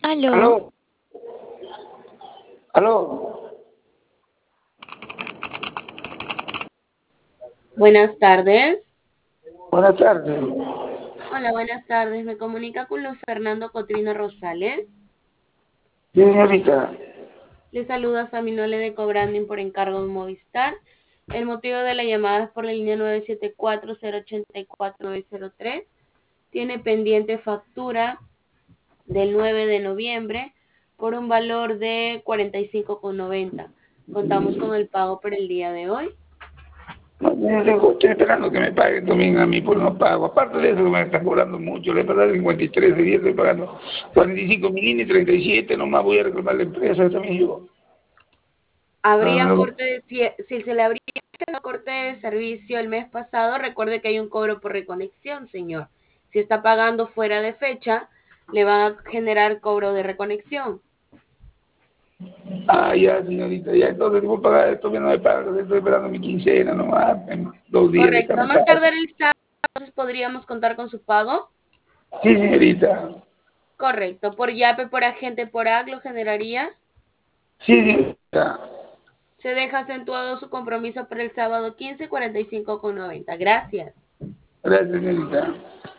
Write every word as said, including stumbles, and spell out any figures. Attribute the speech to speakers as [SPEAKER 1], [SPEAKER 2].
[SPEAKER 1] Aló,
[SPEAKER 2] Aló, aló.
[SPEAKER 3] Buenas tardes.
[SPEAKER 2] Buenas tardes.
[SPEAKER 3] Hola, buenas tardes. Me comunica con Luis Fernando Cotrino Rosales.
[SPEAKER 2] Sí, señorita.
[SPEAKER 3] Le saluda Saminole de Cobranding por encargo de Movistar. El motivo de la llamada es por la línea nueve siete cuatro, cero ocho cuatro, nueve cero tres. Tiene pendiente factura del nueve de noviembre por un valor de cuarenta y cinco con noventa. Contamos con el pago por el día de hoy.
[SPEAKER 2] No, yo digo, estoy esperando que me paguen también a mí por no pago. Aparte de eso, me están cobrando mucho. Le he pagado cincuenta y tres, de día estoy pagando cuarenta y cinco mil y treinta y siete. Nomás voy a reclamar la empresa también yo. No,
[SPEAKER 3] Habría
[SPEAKER 2] no,
[SPEAKER 3] corte de, si, si se le habría hecho corte de servicio el mes pasado, recuerde que hay un cobro por reconexión, señor. Si está pagando fuera de fecha, le van a generar cobro de reconexión.
[SPEAKER 2] ah, ya, señorita, ya. Entonces, voy a pagar esto, que no me pagan. Estoy esperando mi quincena nomás. En dos días de
[SPEAKER 3] Correcto. A
[SPEAKER 2] me
[SPEAKER 3] más
[SPEAKER 2] pagan.
[SPEAKER 3] tardar el sábado, entonces podríamos contar con su pago.
[SPEAKER 2] Sí, señorita.
[SPEAKER 3] Correcto. Por Yape, por agente, por A C lo generaría.
[SPEAKER 2] Sí, señorita.
[SPEAKER 3] Se deja acentuado su compromiso para el sábado quince, cuarenta y cinco con noventa. Gracias.
[SPEAKER 2] Gracias, señorita.